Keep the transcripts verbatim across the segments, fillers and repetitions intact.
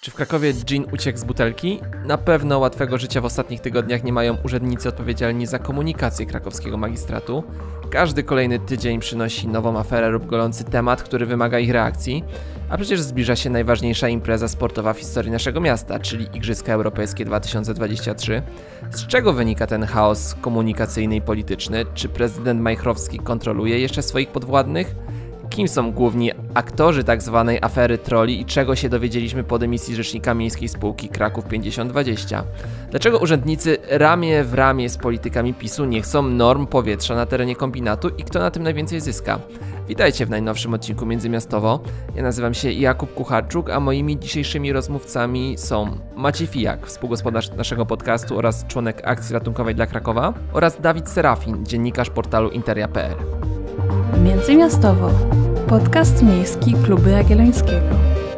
Czy w Krakowie dżin uciekł z butelki? Na pewno łatwego życia w ostatnich tygodniach nie mają urzędnicy odpowiedzialni za komunikację krakowskiego magistratu. Każdy kolejny tydzień przynosi nową aferę lub golący temat, który wymaga ich reakcji. A przecież zbliża się najważniejsza impreza sportowa w historii naszego miasta, czyli Igrzyska Europejskie dwa tysiące dwadzieścia trzy. Z czego wynika ten chaos komunikacyjny i polityczny? Czy prezydent Majchrowski kontroluje jeszcze swoich podwładnych? Kim są główni aktorzy tak zwanej afery trolli i czego się dowiedzieliśmy po dymisji rzecznika miejskiej spółki Kraków pięćdziesiąt dwadzieścia? Dlaczego urzędnicy ramię w ramię z politykami PiSu nie chcą norm powietrza na terenie kombinatu i kto na tym najwięcej zyska? Witajcie w najnowszym odcinku Międzymiastowo. Ja nazywam się Jakub Kucharczuk, a moimi dzisiejszymi rozmówcami są Maciej Fijak, współgospodarz naszego podcastu oraz członek Akcji Ratunkowej dla Krakowa, oraz Dawid Serafin, dziennikarz portalu interia kropka pe el. Międzymiastowo. Podcast miejski Klubu Jagiellońskiego.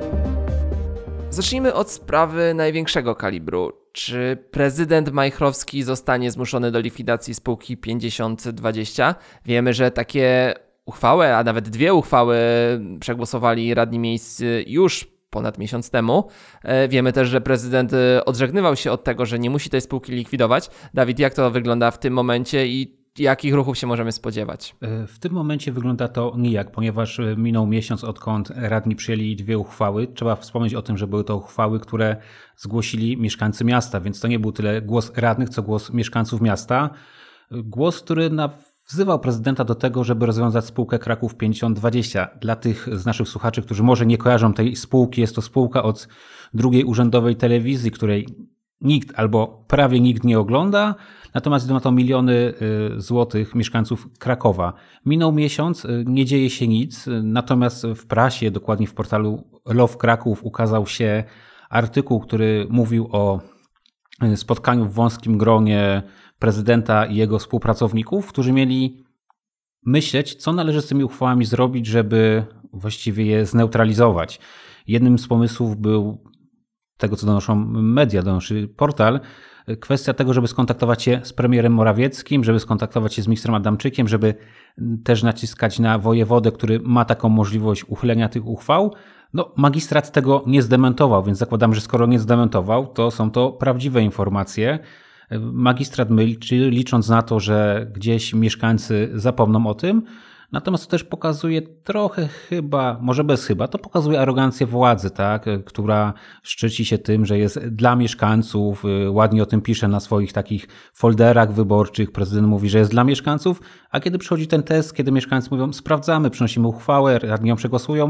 Zacznijmy od sprawy największego kalibru. Czy prezydent Majchrowski zostanie zmuszony do likwidacji spółki pięćdziesiąt dwadzieścia? Wiemy, że takie uchwały, a nawet dwie uchwały przegłosowali radni miejscy już ponad miesiąc temu. Wiemy też, że prezydent odżegnywał się od tego, że nie musi tej spółki likwidować. Dawid, jak to wygląda w tym momencie i jakich ruchów się możemy spodziewać? W tym momencie wygląda to nijak, ponieważ minął miesiąc, odkąd radni przyjęli dwie uchwały. Trzeba wspomnieć o tym, że były to uchwały, które zgłosili mieszkańcy miasta, więc to nie był tyle głos radnych, co głos mieszkańców miasta. Głos, który wzywał prezydenta do tego, żeby rozwiązać spółkę Kraków pięćdziesiąt dwadzieścia. Dla tych z naszych słuchaczy, którzy może nie kojarzą tej spółki, jest to spółka od drugiej urzędowej telewizji, której nikt albo prawie nikt nie ogląda, natomiast idą na to miliony złotych mieszkańców Krakowa. Minął miesiąc, nie dzieje się nic, natomiast w prasie, dokładnie w portalu Love Kraków, ukazał się artykuł, który mówił o spotkaniu w wąskim gronie prezydenta i jego współpracowników, którzy mieli myśleć, co należy z tymi uchwałami zrobić, żeby właściwie je zneutralizować. Jednym z pomysłów był, tego co donoszą media, donoszy portal, kwestia tego, żeby skontaktować się z premierem Morawieckim, żeby skontaktować się z ministrem Adamczykiem, żeby też naciskać na wojewodę, który ma taką możliwość uchylenia tych uchwał. No, magistrat tego nie zdementował, więc zakładam, że skoro nie zdementował, to są to prawdziwe informacje. Magistrat milczy, licząc na to, że gdzieś mieszkańcy zapomną o tym. Natomiast to też pokazuje trochę chyba, może bez chyba, to pokazuje arogancję władzy, tak, która szczyci się tym, że jest dla mieszkańców, ładnie o tym pisze na swoich takich folderach wyborczych, prezydent mówi, że jest dla mieszkańców, a kiedy przychodzi ten test, kiedy mieszkańcy mówią, sprawdzamy, przynosimy uchwałę, radni ją przegłosują,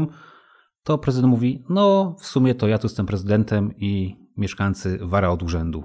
to prezydent mówi, no w sumie to ja tu jestem prezydentem i mieszkańcy wara od urzędu.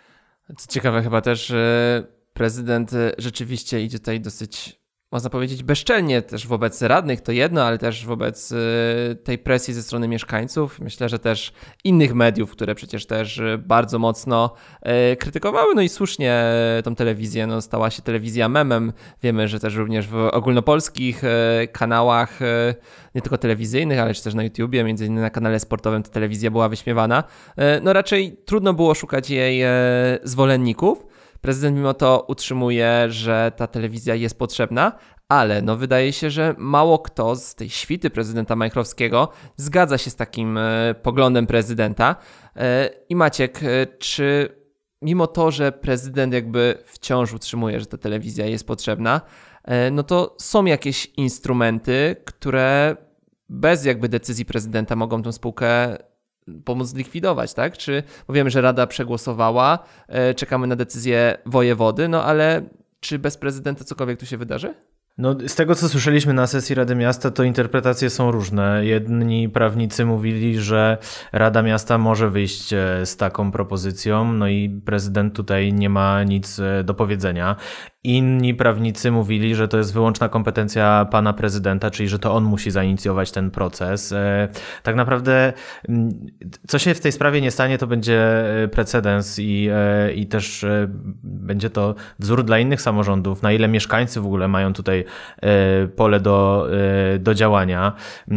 Co ciekawe chyba też, że prezydent rzeczywiście idzie tutaj dosyć, można powiedzieć, bezczelnie też wobec radnych, to jedno, ale też wobec tej presji ze strony mieszkańców. Myślę, że też innych mediów, które przecież też bardzo mocno krytykowały, no i słusznie tą telewizję. No, stała się telewizja memem. Wiemy, że też również w ogólnopolskich kanałach, nie tylko telewizyjnych, ale też na YouTubie, między innymi na kanale sportowym ta telewizja była wyśmiewana. No raczej trudno było szukać jej zwolenników. Prezydent mimo to utrzymuje, że ta telewizja jest potrzebna, ale no wydaje się, że mało kto z tej świty prezydenta Majchrowskiego zgadza się z takim e, poglądem prezydenta. E, I Maciek, e, czy mimo to, że prezydent jakby wciąż utrzymuje, że ta telewizja jest potrzebna, e, no to są jakieś instrumenty, które bez jakby decyzji prezydenta mogą tę spółkę pomóc zlikwidować, tak? Czy, bo wiemy, że Rada przegłosowała, e, czekamy na decyzję wojewody, no ale czy bez prezydenta cokolwiek tu się wydarzy? No, z tego, co słyszeliśmy na sesji Rady Miasta, to interpretacje są różne. Jedni prawnicy mówili, że Rada Miasta może wyjść z taką propozycją, no i prezydent tutaj nie ma nic do powiedzenia. Inni prawnicy mówili, że to jest wyłączna kompetencja pana prezydenta, czyli że to on musi zainicjować ten proces. Tak naprawdę co się w tej sprawie nie stanie, to będzie precedens i, i też będzie to wzór dla innych samorządów, na ile mieszkańcy w ogóle mają tutaj pole do, do działania.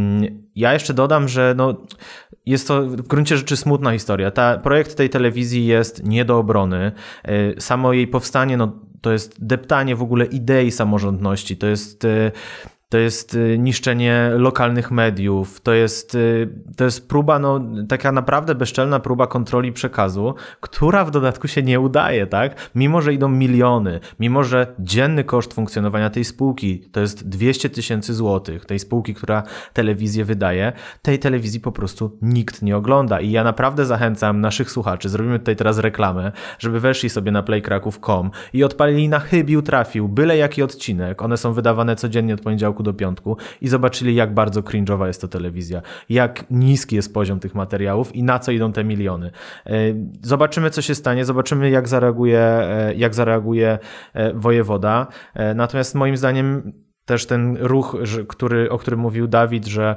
Ja jeszcze dodam, że no, jest to w gruncie rzeczy smutna historia. Ta, projekt tej telewizji jest nie do obrony. Samo jej powstanie, no, to jest deptanie w ogóle idei samorządności. To jest to jest niszczenie lokalnych mediów, to jest, to jest próba, no taka naprawdę bezczelna próba kontroli przekazu, która w dodatku się nie udaje, tak? Mimo, że idą miliony, mimo, że dzienny koszt funkcjonowania tej spółki to jest dwieście tysięcy złotych, tej spółki, która telewizję wydaje, tej telewizji po prostu nikt nie ogląda i ja naprawdę zachęcam naszych słuchaczy, zrobimy tutaj teraz reklamę, żeby weszli sobie na play kraków kropka com i odpalili na chybił trafił byle jaki odcinek, one są wydawane codziennie od poniedziałku do piątku i zobaczyli, jak bardzo cringe'owa jest to telewizja, jak niski jest poziom tych materiałów i na co idą te miliony. Zobaczymy, co się stanie, zobaczymy, jak zareaguje, jak zareaguje wojewoda. Natomiast moim zdaniem też ten ruch, który, o którym mówił Dawid, że,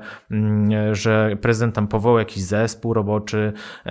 że prezydent tam powołał jakiś zespół roboczy,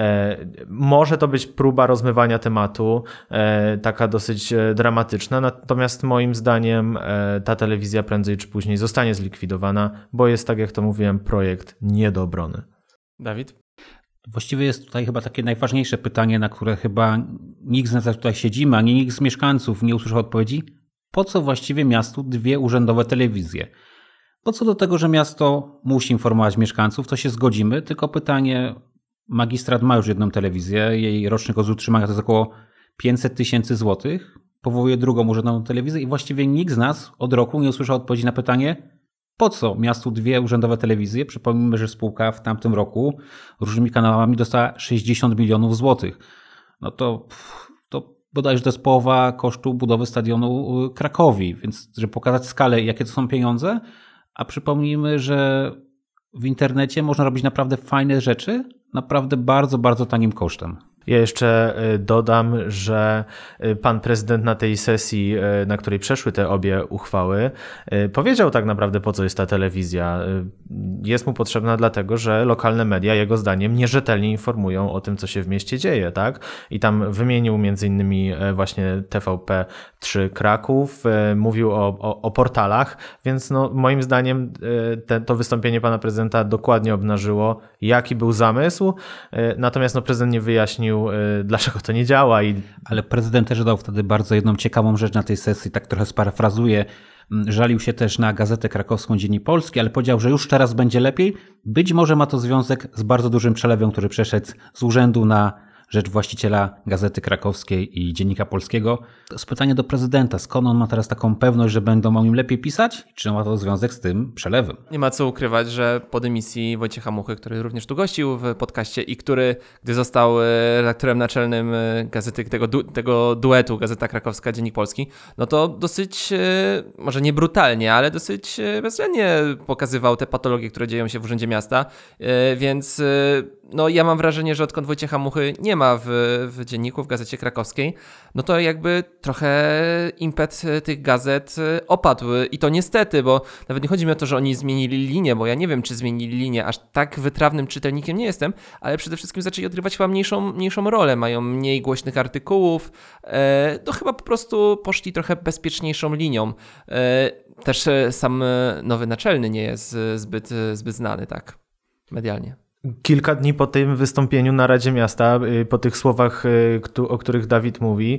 może to być próba rozmywania tematu, taka dosyć dramatyczna, natomiast moim zdaniem ta telewizja prędzej czy później zostanie zlikwidowana, bo jest, tak jak to mówiłem, projekt nie do obrony. Dawid? Właściwie jest tutaj chyba takie najważniejsze pytanie, na które chyba nikt z nas, jak tutaj siedzimy, ani nikt z mieszkańców nie usłyszał odpowiedzi. Po co właściwie miastu dwie urzędowe telewizje? Po co do tego, że miasto musi informować mieszkańców, to się zgodzimy, tylko pytanie, magistrat ma już jedną telewizję, jej roczny koszt utrzymania to jest około pięćset tysięcy złotych, powołuje drugą urzędową telewizję i właściwie nikt z nas od roku nie usłyszał odpowiedzi na pytanie, po co miastu dwie urzędowe telewizje? Przypomnijmy, że spółka w tamtym roku różnymi kanałami dostała sześćdziesiąt milionów złotych. No to... to bodajże to jest połowa kosztu budowy stadionu Krakowi, więc żeby pokazać skalę, jakie to są pieniądze, a przypomnijmy, że w internecie można robić naprawdę fajne rzeczy, naprawdę bardzo, bardzo tanim kosztem. Ja jeszcze dodam, że pan prezydent na tej sesji, na której przeszły te obie uchwały, powiedział tak naprawdę, po co jest ta telewizja. Jest mu potrzebna dlatego, że lokalne media, jego zdaniem, nierzetelnie informują o tym, co się w mieście dzieje, tak? I tam wymienił między innymi właśnie T V P trzy Kraków, mówił o, o, o portalach, więc no, moim zdaniem te, to wystąpienie pana prezydenta dokładnie obnażyło, jaki był zamysł, natomiast no, prezydent nie wyjaśnił, dlaczego to nie działa. I... Ale prezydent też dał wtedy bardzo jedną ciekawą rzecz na tej sesji, tak trochę sparafrazuję. Żalił się też na Gazetę Krakowską, Dziennik Polski, ale powiedział, że już teraz będzie lepiej. Być może ma to związek z bardzo dużym przelewem, który przeszedł z urzędu na rzecz właściciela Gazety Krakowskiej i Dziennika Polskiego. To jest pytanie do prezydenta. Skąd on ma teraz taką pewność, że będą o nim lepiej pisać? Czy ma to związek z tym przelewem? Nie ma co ukrywać, że po dymisji Wojciecha Muchy, który również tu gościł w podcaście i który, gdy został redaktorem naczelnym gazety, tego, du- tego duetu Gazeta Krakowska, Dziennik Polski, no to dosyć, może nie brutalnie, ale dosyć bezwzględnie pokazywał te patologie, które dzieją się w Urzędzie Miasta, więc no ja mam wrażenie, że odkąd Wojciecha Muchy nie ma w, w Dzienniku, w Gazecie Krakowskiej, no to jakby trochę impet tych gazet opadł i to niestety, bo nawet nie chodzi mi o to, że oni zmienili linię, bo ja nie wiem, czy zmienili linię, aż tak wytrawnym czytelnikiem nie jestem, ale przede wszystkim zaczęli odgrywać chyba mniejszą, mniejszą rolę, mają mniej głośnych artykułów, e, to chyba po prostu poszli trochę bezpieczniejszą linią. E, też sam nowy naczelny nie jest zbyt, zbyt znany, tak, medialnie. Kilka dni po tym wystąpieniu na Radzie Miasta, po tych słowach, o których Dawid mówi,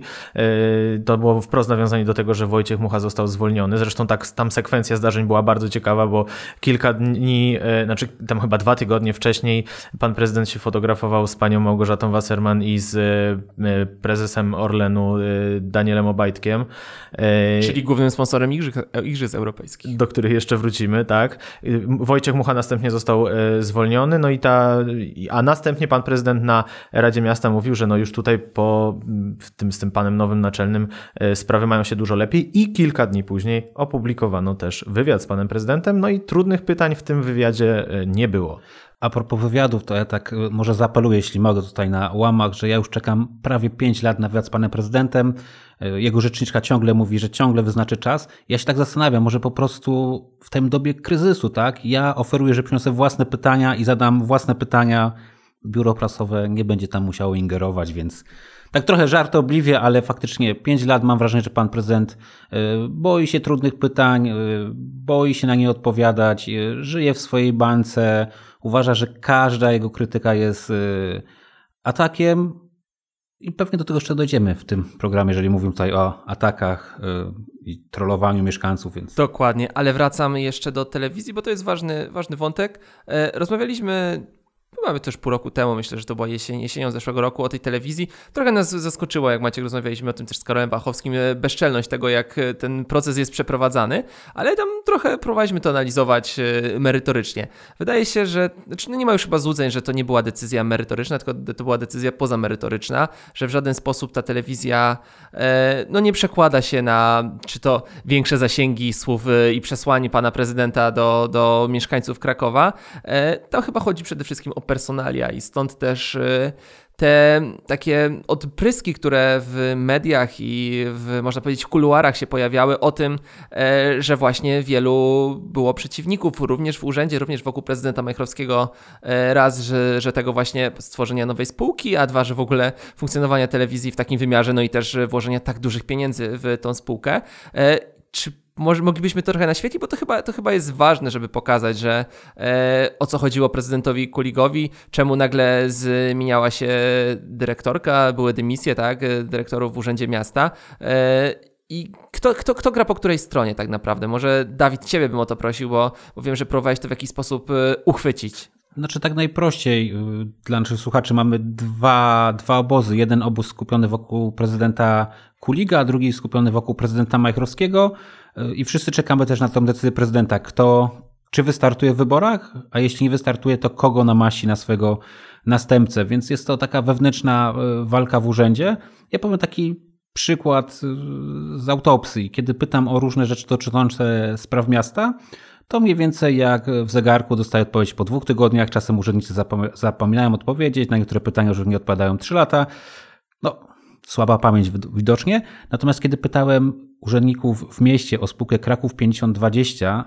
to było wprost nawiązanie do tego, że Wojciech Mucha został zwolniony. Zresztą tak, tam sekwencja zdarzeń była bardzo ciekawa, bo kilka dni, znaczy tam chyba dwa tygodnie wcześniej pan prezydent się fotografował z panią Małgorzatą Wasserman i z prezesem Orlenu Danielem Obajtkiem. Czyli głównym sponsorem Igrzysk, Igrzysk Europejskich. Do których jeszcze wrócimy, tak. Wojciech Mucha następnie został zwolniony, no i ta a następnie pan prezydent na Radzie Miasta mówił, że no już tutaj po tym, z tym panem nowym naczelnym sprawy mają się dużo lepiej i kilka dni później opublikowano też wywiad z panem prezydentem, no i trudnych pytań w tym wywiadzie nie było. A propos wywiadów, to ja tak może zaapeluję, jeśli mogę tutaj na łamach, że ja już czekam prawie pięć lat na wywiad z panem prezydentem. Jego rzeczniczka ciągle mówi, że ciągle wyznaczy czas. Ja się tak zastanawiam, może po prostu w tej dobie kryzysu, tak? Ja oferuję, że przyniosę własne pytania i zadam własne pytania. Biuro prasowe nie będzie tam musiało ingerować, więc tak trochę żartobliwie, ale faktycznie pięć lat mam wrażenie, że pan prezydent boi się trudnych pytań, boi się na nie odpowiadać, żyje w swojej bańce, uważa, że każda jego krytyka jest atakiem. I pewnie do tego jeszcze dojdziemy w tym programie, jeżeli mówimy tutaj o atakach i trollowaniu mieszkańców. Więc... Dokładnie, ale wracamy jeszcze do telewizji, bo to jest ważny, ważny wątek. Rozmawialiśmy... Mamy też pół roku temu, myślę, że to była jesień, jesienią zeszłego roku, o tej telewizji. Trochę nas zaskoczyło, jak Maciek, rozmawialiśmy o tym też z Karolem Wachowskim, bezczelność tego, jak ten proces jest przeprowadzany, ale tam trochę próbowaliśmy to analizować merytorycznie. Wydaje się, że znaczy no nie ma już chyba złudzeń, że to nie była decyzja merytoryczna, tylko to była decyzja pozamerytoryczna, że w żaden sposób ta telewizja no nie przekłada się na czy to większe zasięgi słów i przesłań pana prezydenta do, do mieszkańców Krakowa. Tam chyba chodzi przede wszystkim o personalia i stąd też te takie odpryski, które w mediach i w, można powiedzieć, w kuluarach się pojawiały o tym, że właśnie wielu było przeciwników również w urzędzie, również wokół prezydenta Majchrowskiego. Raz, że, że tego właśnie stworzenia nowej spółki, a dwa, że w ogóle funkcjonowania telewizji w takim wymiarze, no i też włożenia tak dużych pieniędzy w tą spółkę. Czy Może moglibyśmy to trochę naświetlić, bo to chyba, to chyba jest ważne, żeby pokazać, że e, o co chodziło prezydentowi Kuligowi, czemu nagle zmieniała się dyrektorka, były dymisje, tak, dyrektorów w Urzędzie Miasta. E, I kto, kto, kto gra po której stronie tak naprawdę? Może Dawid, ciebie bym o to prosił, bo, bo wiem, że próbowałeś to w jakiś sposób uchwycić. Znaczy tak najprościej dla naszych słuchaczy mamy dwa, dwa obozy. Jeden obóz skupiony wokół prezydenta Kuliga, a drugi skupiony wokół prezydenta Majchrowskiego i wszyscy czekamy też na tę decyzję prezydenta, kto, czy wystartuje w wyborach, a jeśli nie wystartuje, to kogo namasi na swojego następcę, więc jest to taka wewnętrzna walka w urzędzie. Ja powiem taki przykład z autopsji, kiedy pytam o różne rzeczy dotyczące spraw miasta, to mniej więcej jak w zegarku dostaję odpowiedź po dwóch tygodniach, czasem urzędnicy zapominają odpowiedzieć, na niektóre pytania już nie odpowiadają trzy lata. No, słaba pamięć widocznie. Natomiast kiedy pytałem urzędników w mieście o spółkę Kraków pięćdziesiąt dwadzieścia,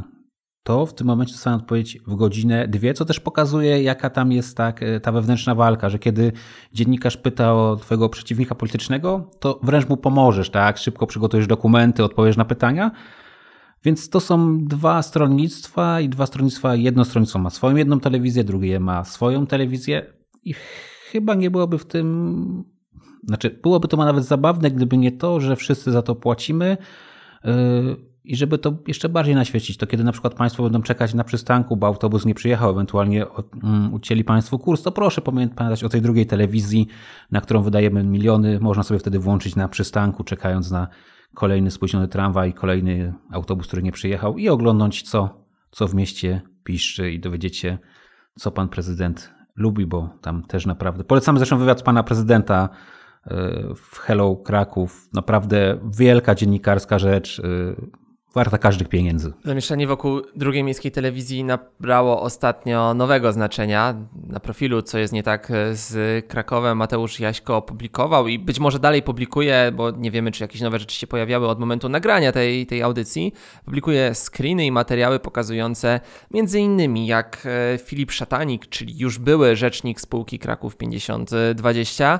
to w tym momencie dostałem odpowiedź w godzinę, dwie, co też pokazuje, jaka tam jest tak, ta wewnętrzna walka, że kiedy dziennikarz pyta o twojego przeciwnika politycznego, to wręcz mu pomożesz, tak? Szybko przygotujesz dokumenty, odpowiesz na pytania. Więc to są dwa stronnictwa i dwa stronnictwa, jedno stronnictwo ma swoją jedną telewizję, drugie ma swoją telewizję i chyba nie byłoby w tym, znaczy byłoby to nawet zabawne, gdyby nie to, że wszyscy za to płacimy yy, i żeby to jeszcze bardziej naświecić, to kiedy na przykład państwo będą czekać na przystanku, bo autobus nie przyjechał, ewentualnie um, ucięli państwu kurs, to proszę pamiętać o tej drugiej telewizji, na którą wydajemy miliony, można sobie wtedy włączyć na przystanku, czekając na kolejny spóźniony tramwaj, kolejny autobus, który nie przyjechał i oglądać, co, co w mieście piszczy i dowiedzieć się, co pan prezydent lubi, bo tam też naprawdę... Polecamy zresztą wywiad pana prezydenta w Hello Kraków. Naprawdę wielka dziennikarska rzecz, warta każdych pieniędzy. Zamieszanie wokół drugiej miejskiej telewizji nabrało ostatnio nowego znaczenia. Na profilu Co jest nie tak z Krakowem Mateusz Jaśko opublikował i być może dalej publikuje, bo nie wiemy, czy jakieś nowe rzeczy się pojawiały od momentu nagrania tej, tej audycji. Publikuje screeny i materiały pokazujące między innymi jak Filip Szatanik, czyli już były rzecznik spółki Kraków pięćdziesiąt dwadzieścia,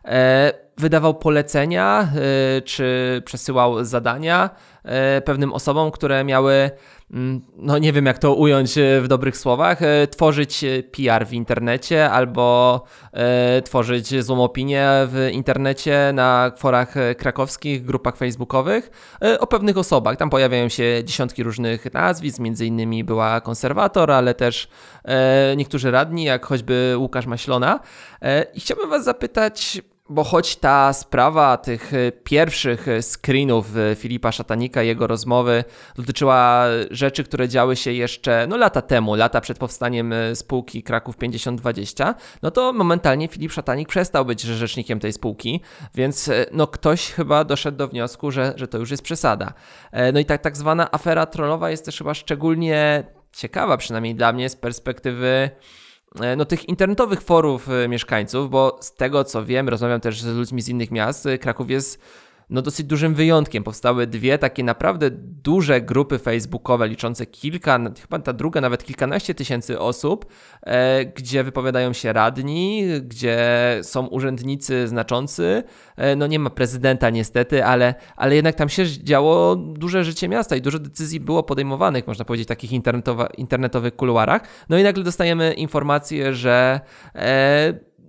wydawał polecenia czy przesyłał zadania pewnym osobom, które miały, no nie wiem jak to ująć w dobrych słowach, tworzyć P R w internecie albo tworzyć złą opinię w internecie na forach krakowskich, grupach facebookowych o pewnych osobach. Tam pojawiają się dziesiątki różnych nazwisk, między innymi była konserwator, ale też niektórzy radni, jak choćby Łukasz Maślona. I chciałbym was zapytać, bo choć ta sprawa tych pierwszych screenów Filipa Szatanika i jego rozmowy dotyczyła rzeczy, które działy się jeszcze no, lata temu, lata przed powstaniem spółki Kraków pięćdziesiąt dwadzieścia, no to momentalnie Filip Szatanik przestał być rzecznikiem tej spółki, więc no, ktoś chyba doszedł do wniosku, że, że to już jest przesada. No i tak, tak zwana afera trollowa jest też chyba szczególnie ciekawa, przynajmniej dla mnie z perspektywy no, tych internetowych forów mieszkańców, bo z tego co wiem, rozmawiam też z ludźmi z innych miast, Kraków jest no, dosyć dużym wyjątkiem. Powstały dwie takie naprawdę duże grupy facebookowe liczące kilka, chyba ta druga nawet kilkanaście tysięcy osób, e, gdzie wypowiadają się radni, gdzie są urzędnicy znaczący. E, no nie ma prezydenta niestety, ale, ale jednak tam się działo duże życie miasta i dużo decyzji było podejmowanych, można powiedzieć, w takich internetowa, internetowych kuluarach. No i nagle dostajemy informację, że e,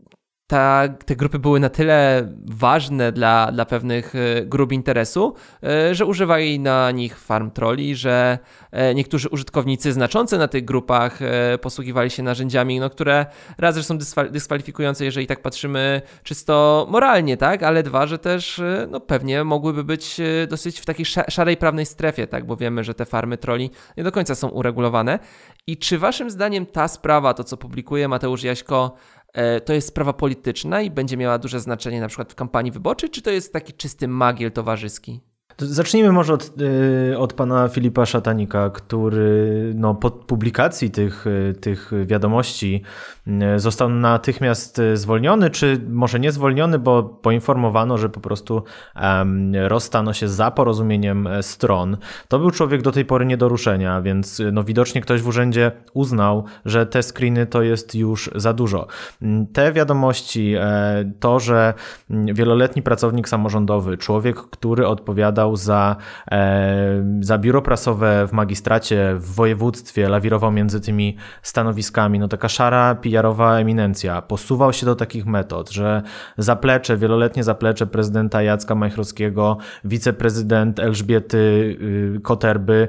ta, te grupy były na tyle ważne dla, dla pewnych grup interesu, że używali na nich farm trolli, że niektórzy użytkownicy znaczący na tych grupach posługiwali się narzędziami, no, które raz, że są dyskwalifikujące, jeżeli tak patrzymy czysto moralnie, tak, ale dwa, że też no, pewnie mogłyby być dosyć w takiej szarej prawnej strefie, tak, bo wiemy, że te farmy trolli nie do końca są uregulowane. I czy waszym zdaniem ta sprawa, to co publikuje Mateusz Jaśko, to jest sprawa polityczna i będzie miała duże znaczenie na przykład w kampanii wyborczej, czy to jest taki czysty magiel towarzyski? Zacznijmy może od, od pana Filipa Szatanika, który no, po publikacji tych, tych wiadomości został natychmiast zwolniony, czy może nie zwolniony, bo poinformowano, że po prostu um, rozstano się za porozumieniem stron. To był człowiek do tej pory nie do ruszenia, więc no, widocznie ktoś w urzędzie uznał, że te screeny to jest już za dużo. Te wiadomości, to, że wieloletni pracownik samorządowy, człowiek, który odpowiadał Za, e, za biuro prasowe w magistracie, w województwie, lawirował między tymi stanowiskami, no taka szara P R-owa eminencja, posuwał się do takich metod, że zaplecze, wieloletnie zaplecze prezydenta Jacka Majchrowskiego, wiceprezydent Elżbiety y, Koterby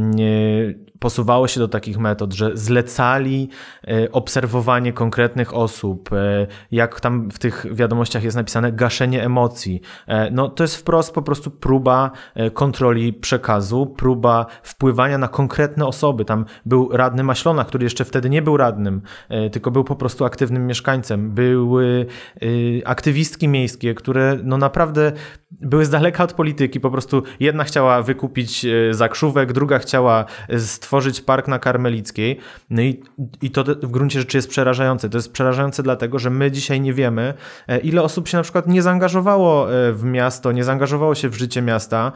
y, posuwało się do takich metod, że zlecali obserwowanie konkretnych osób, jak tam w tych wiadomościach jest napisane, gaszenie emocji. No to jest wprost po prostu próba kontroli przekazu, próba wpływania na konkretne osoby. Tam był radny Maślona, który jeszcze wtedy nie był radnym, tylko był po prostu aktywnym mieszkańcem. Były aktywistki miejskie, które no naprawdę były z daleka od polityki. Po prostu jedna chciała wykupić zakrzówek, druga chciała stworzyć park na Karmelickiej. No i, i to w gruncie rzeczy jest przerażające. To jest przerażające dlatego, że my dzisiaj nie wiemy, ile osób się na przykład nie zaangażowało w miasto, nie zaangażowało się w życie miasta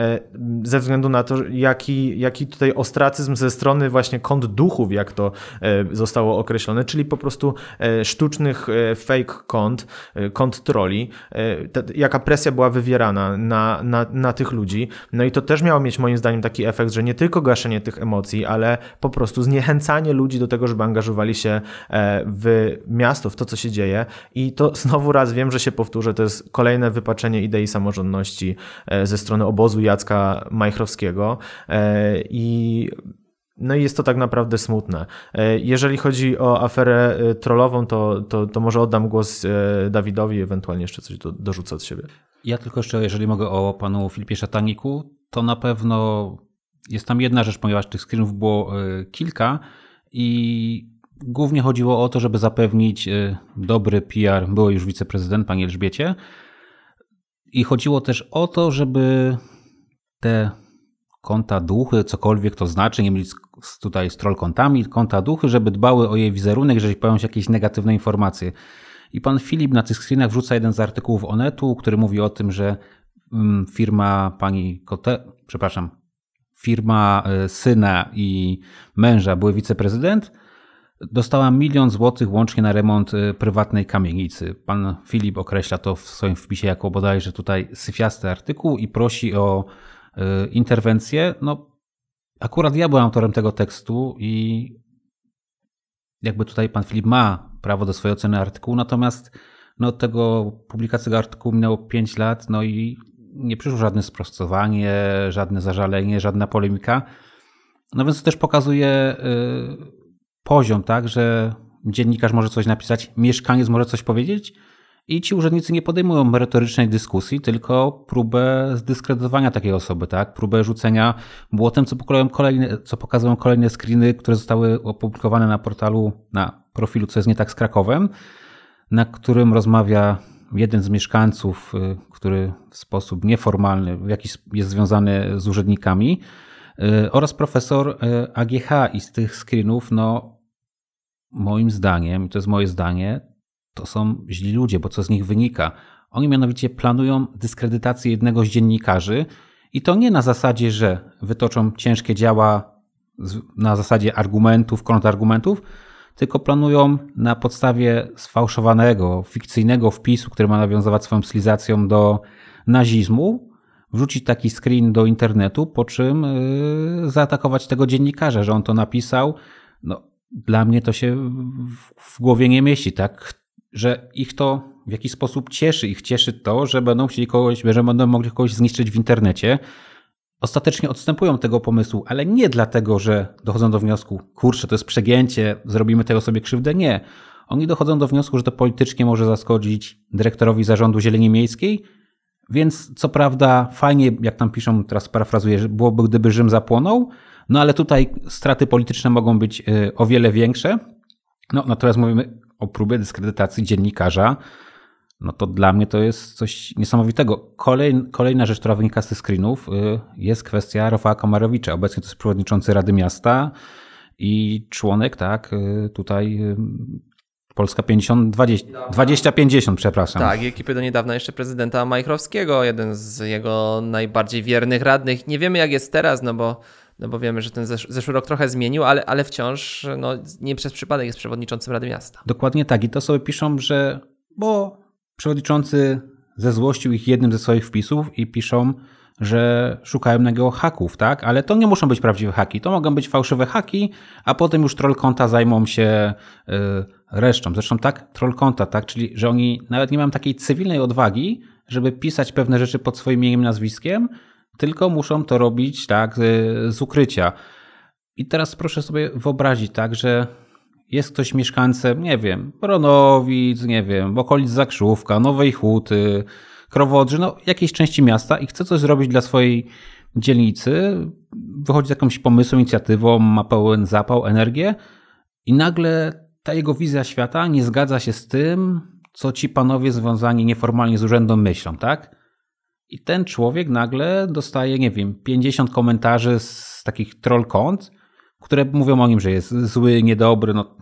ze względu na to, jaki, jaki tutaj ostracyzm ze strony właśnie kont duchów, jak to zostało określone, czyli po prostu sztucznych fake kont, kont trolli, jaka presja była wywierana na, na, na tych ludzi. No i to też miało mieć moim zdaniem taki efekt, że nie tylko gaszenie tych emocji, ale po prostu zniechęcanie ludzi do tego, żeby angażowali się w miasto, w to, co się dzieje. I to znowu raz wiem, że się powtórzę, to jest kolejne wypaczenie idei samorządności ze strony obozu Jacka Majchrowskiego i no i jest to tak naprawdę smutne. Jeżeli chodzi o aferę trollową, to, to, to może oddam głos Dawidowi, ewentualnie jeszcze coś do, dorzucę od siebie. Ja tylko jeszcze, jeżeli mogę, o panu Filipie Szataniku, to na pewno jest tam jedna rzecz, ponieważ tych screenów było kilka i głównie chodziło o to, żeby zapewnić dobry P R byłej już wiceprezydent, pani Elżbiecie. I chodziło też o to, żeby te konta duchy, cokolwiek to znaczy, nie mylić tutaj z troll kontami, konta duchy, żeby dbały o jej wizerunek, jeżeli pojawią się jakieś negatywne informacje. I pan Filip na tych screenach wrzuca jeden z artykułów Onetu, który mówi o tym, że firma pani Kote, przepraszam, firma syna i męża, były wiceprezydent, dostała milion złotych łącznie na remont prywatnej kamienicy. Pan Filip określa to w swoim wpisie jako bodajże tutaj syfiasty artykuł i prosi o y, interwencję. No, akurat ja byłem autorem tego tekstu i jakby tutaj pan Filip ma prawo do swojej oceny artykułu, natomiast no, od tego publikacji tego artykułu minęło pięć lat, no i nie przyszło żadne sprostowanie, żadne zażalenie, żadna polemika. No więc to też pokazuje y, poziom, tak, że dziennikarz może coś napisać, mieszkaniec może coś powiedzieć i ci urzędnicy nie podejmują merytorycznej dyskusji, tylko próbę zdyskredytowania takiej osoby, tak, próbę rzucenia błotem, co pokazują kolejne, co pokazują kolejne screeny, które zostały opublikowane na portalu, na profilu, co jest nie tak z Krakowem, na którym rozmawia jeden z mieszkańców, który w sposób nieformalny, w jakiś jest związany z urzędnikami, oraz profesor A G H i z tych screenów, no moim zdaniem, to jest moje zdanie, to są źli ludzie, bo co z nich wynika? Oni mianowicie planują dyskredytację jednego z dziennikarzy i to nie na zasadzie, że wytoczą ciężkie działa na zasadzie argumentów, kontrargumentów, tylko planują na podstawie sfałszowanego, fikcyjnego wpisu, który ma nawiązywać swoją stylizacją do nazizmu, wrzucić taki screen do internetu, po czym yy, zaatakować tego dziennikarza, że on to napisał. No, dla mnie to się w, w głowie nie mieści, tak? że ich to w jakiś sposób cieszy. Ich cieszy to, że będą chcieli kogoś, że będą mogli kogoś zniszczyć w internecie. Ostatecznie odstępują tego pomysłu, ale nie dlatego, że dochodzą do wniosku, kurczę, to jest przegięcie, zrobimy tego sobie krzywdę. Nie. Oni dochodzą do wniosku, że to politycznie może zaskoczyć dyrektorowi zarządu Zieleni Miejskiej, więc co prawda fajnie, jak tam piszą, teraz parafrazuję, byłoby, gdyby Rzym zapłonął, no ale tutaj straty polityczne mogą być o wiele większe. No natomiast mówimy o próbie dyskredytacji dziennikarza, no to dla mnie to jest coś niesamowitego. Kolej, kolejna rzecz, która wynika z tych screenów, jest kwestia Rafała Komarowicza. Obecnie to jest przewodniczący Rady Miasta i członek, tak, tutaj Polska pięćdziesiąt dwadzieścia, dwadzieścia pięćdziesiąt, przepraszam. Tak, i ekipy do niedawna jeszcze prezydenta Majchrowskiego, jeden z jego najbardziej wiernych radnych. Nie wiemy jak jest teraz, no bo, no bo wiemy, że ten zesz- zeszły rok trochę zmienił, ale, ale wciąż no, nie przez przypadek jest przewodniczącym Rady Miasta. Dokładnie tak i to sobie piszą, że bo przewodniczący zezłościł ich jednym ze swoich wpisów i piszą, że szukają na niego haków, tak? Ale to nie muszą być prawdziwe haki, to mogą być fałszywe haki, a potem już troll konta zajmą się yy, resztą. Zresztą tak, troll konta, tak? Czyli, że oni nawet nie mają takiej cywilnej odwagi, żeby pisać pewne rzeczy pod swoim imieniem, nazwiskiem, tylko muszą to robić, tak, z, z ukrycia. I teraz proszę sobie wyobrazić, tak, że jest ktoś mieszkańcem, nie wiem, Bronowic, nie wiem, okolic Zakrzówka, Nowej Huty, Krowodrzy, no jakiejś części miasta i chce coś zrobić dla swojej dzielnicy, wychodzi z jakimś pomysłem, inicjatywą, ma pełen zapał, energię i nagle ta jego wizja świata nie zgadza się z tym, co ci panowie związani nieformalnie z urzędem myślą, tak? I ten człowiek nagle dostaje, nie wiem, pięćdziesiąt komentarzy z takich troll kont, które mówią o nim, że jest zły, niedobry, no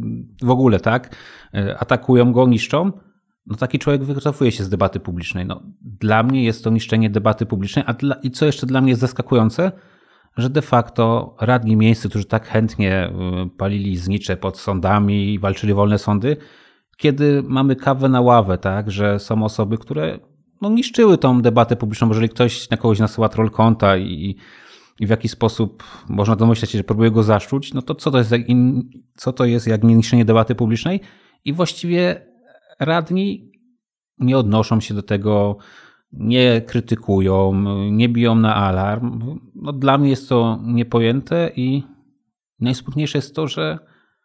w ogóle, tak? Atakują go, niszczą. No taki człowiek wycofuje się z debaty publicznej. No, dla mnie jest to niszczenie debaty publicznej, a dla, i co jeszcze dla mnie jest zaskakujące, że de facto radni miejscy, którzy tak chętnie palili znicze pod sądami i walczyli wolne sądy, kiedy mamy kawę na ławę, tak, że są osoby, które no, niszczyły tą debatę publiczną, bo jeżeli ktoś na kogoś nasyła troll konta i, i w jakiś sposób można domyśleć się, że próbuje go zaszczuć, no to co to jest jak, co to jest jak niszczenie debaty publicznej? I właściwie radni nie odnoszą się do tego, nie krytykują, nie biją na alarm. No, dla mnie jest to niepojęte i najsmutniejsze jest to, że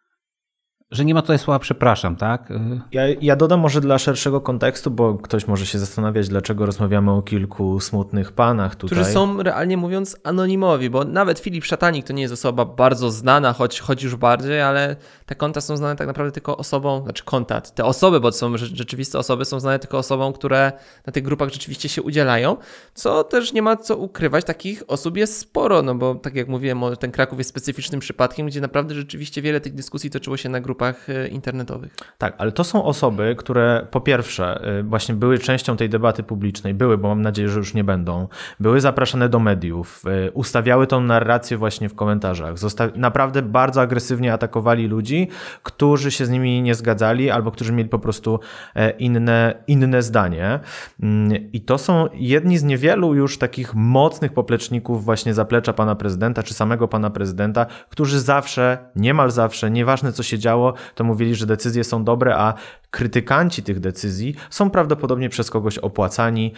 że nie ma tutaj słowa przepraszam, tak? Ja, ja dodam może dla szerszego kontekstu, bo ktoś może się zastanawiać, dlaczego rozmawiamy o kilku smutnych panach tutaj. Którzy są realnie mówiąc anonimowi, bo nawet Filip Szatanik to nie jest osoba bardzo znana, choć, choć już bardziej, ale te konta są znane tak naprawdę tylko osobom, znaczy konta, te osoby, bo to są rzeczywiste osoby, są znane tylko osobom, które na tych grupach rzeczywiście się udzielają, co też nie ma co ukrywać, takich osób jest sporo, no bo tak jak mówiłem, ten Kraków jest specyficznym przypadkiem, gdzie naprawdę rzeczywiście wiele tych dyskusji toczyło się na grupach internetowych. Tak, ale to są osoby, które po pierwsze właśnie były częścią tej debaty publicznej, były, bo mam nadzieję, że już nie będą, były zapraszane do mediów, ustawiały tą narrację właśnie w komentarzach, Zosta- naprawdę bardzo agresywnie atakowali ludzi, którzy się z nimi nie zgadzali albo którzy mieli po prostu inne, inne zdanie. I to są jedni z niewielu już takich mocnych popleczników właśnie zaplecza pana prezydenta czy samego pana prezydenta, którzy zawsze, niemal zawsze, nieważne co się działo, to mówili, że decyzje są dobre, a krytykanci tych decyzji są prawdopodobnie przez kogoś opłacani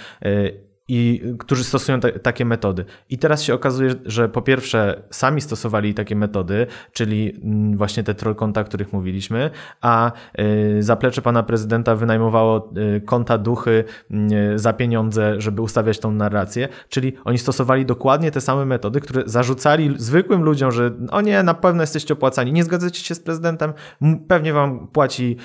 i którzy stosują te, takie metody. I teraz się okazuje, że po pierwsze sami stosowali takie metody, czyli właśnie te troll konta, o których mówiliśmy, a zaplecze pana prezydenta wynajmowało konta duchy za pieniądze, żeby ustawiać tą narrację, czyli oni stosowali dokładnie te same metody, które zarzucali zwykłym ludziom, że o nie, na pewno jesteście opłacani, nie zgadzacie się z prezydentem, pewnie wam płaci